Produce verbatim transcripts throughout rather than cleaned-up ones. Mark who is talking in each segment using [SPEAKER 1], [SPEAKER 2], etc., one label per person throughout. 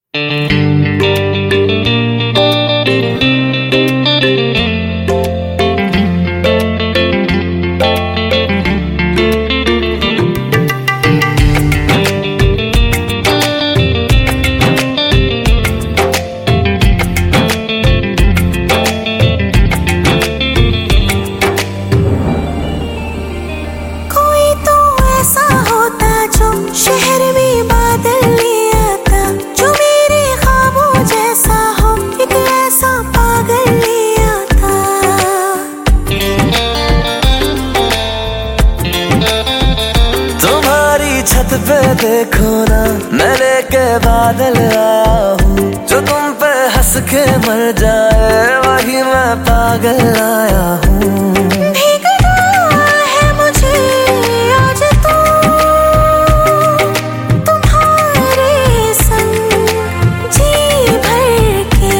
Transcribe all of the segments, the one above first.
[SPEAKER 1] छत पे देखो ना, मैं लेके बादल आया हूँ। जो तुम पे हंस के मर जाए, वही मैं पागल आया हूँ।
[SPEAKER 2] भीगना है मुझे आज तो तुम्हारे संग जी भर के।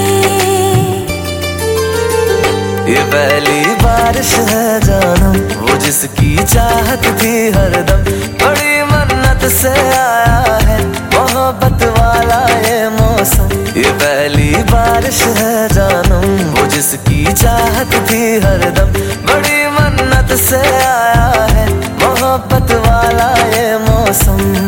[SPEAKER 1] ये पहली बारिश है जानम, वो जिसकी चाहत थी हरदम। बड़ी मन्नत से आया है मोहब्बत वाला ये मौसम। ये पहली बारिश है जानम, वो जिसकी चाहत थी हरदम। बड़ी मन्नत से आया है मोहब्बत वाला ये मौसम।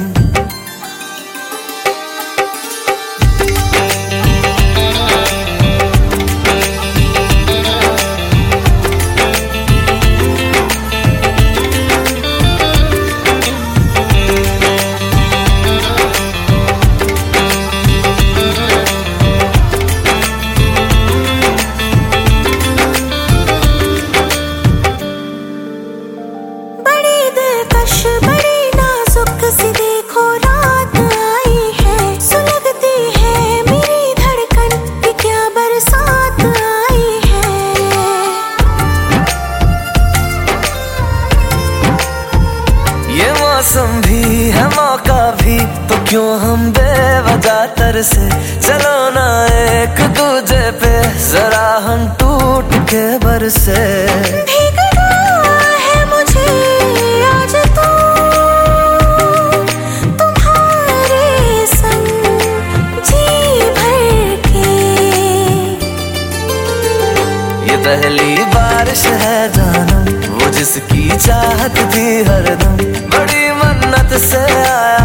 [SPEAKER 2] बड़ी नाजुक सी देखो रात आई है, सुलगती है मेरी धड़कन कि क्या बरसात आई है।
[SPEAKER 1] ये मौसम भी है मौका भी, तो क्यों हम बेवजह तरसे। चलो ना एक दूजे पे जरा हम टूट के बरसे।
[SPEAKER 2] भीगना है मुझे आज तो तुम्हारे संग जी भर के।
[SPEAKER 1] ये पहली बारिश है जानम, वो जिसकी चाहत थी हरदम। बड़ी मन्नत से आया